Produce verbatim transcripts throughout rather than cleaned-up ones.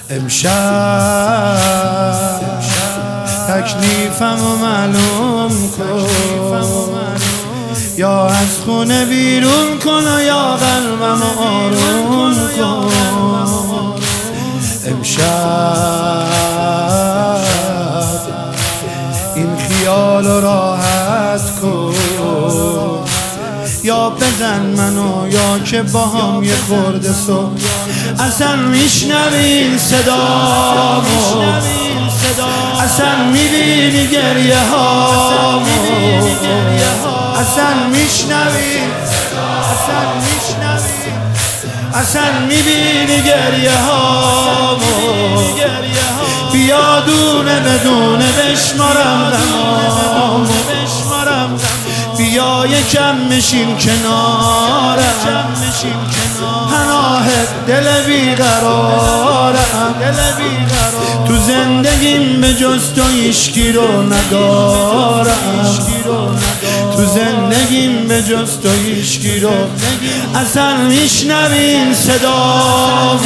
امشب تکلیفم و معلوم کن، یا از خونه بیرون کن و یا قلبم آروم کن. امشب این خیال راحت کن، یا بزن منو یا که با هم یه خورده صبح اصلا میشنوین صدامو، اصلا میبینی گریه هامو، اصلا میشنوین، اصلا میشنوین، اصلا میبینی گریه هامو. بیا دونه بدونه بشمارم دمامو، بیا یکم میشیم کنارم، پناه دل بیقرارم. تو زندگیم به جز تو هیچکی رو ندارم، تو زندگیم به جز تو هیچکی رو. اصلا میشنوین صدامو،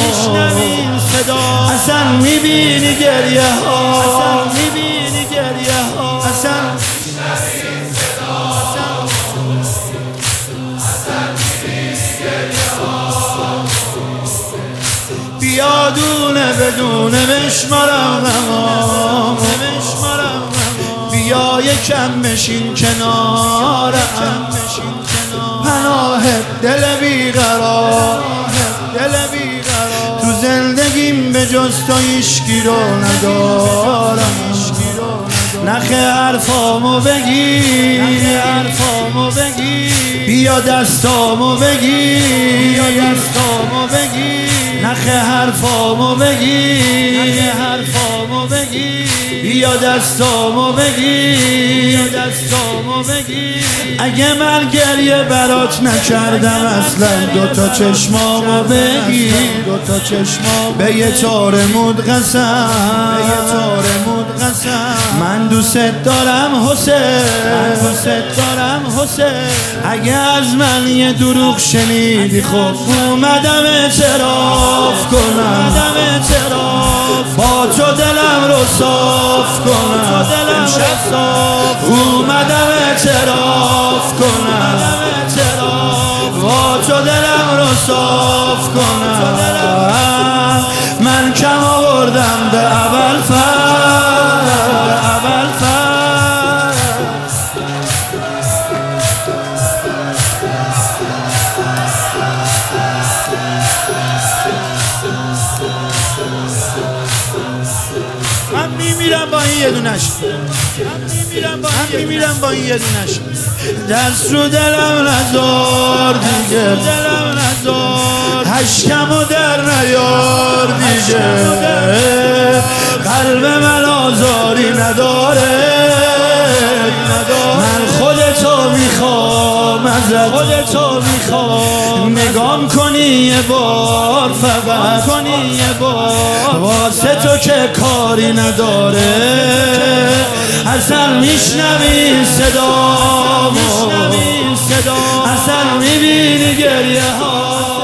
اصلا میبینی گریه ها، اصلا بیا دونه بدونه بشمارم غمامو، بیا یکم بشین کنارم، پناه دل بیقرار. تو زندگیم به جز تو هیچکی رو ندارم. نخ حرفامو بگی، بیا دستامو بگی، نخ حرفامو بگی، بیا دستامو بگی. اگه من گریه برات نکردم اصلا دوتا چشمامو بگی، به یه تار مود قسم، من دوست دارم حسین. اگه از من یه دروغ شنیدی خب اومدم اعتراف کنم، با تو دلم رو صاف کنم. اومدم اعتراف کنم، با تو دلم رو صاف کنم. من کم آوردم به اول فر، اول فر. من میمیرم با این یه دونش، من میمیرم با این یه دونش. دست رو دلم نذار دیگه، هشکمو در نیار دیگه. قلب من آزاری نداره، من خودتو میخوام ازت، نگام کنی یه بار فقط، واسه تو که کاری نداره. اصلا میشنوی صدامو، اصلا میبینی گریه ها.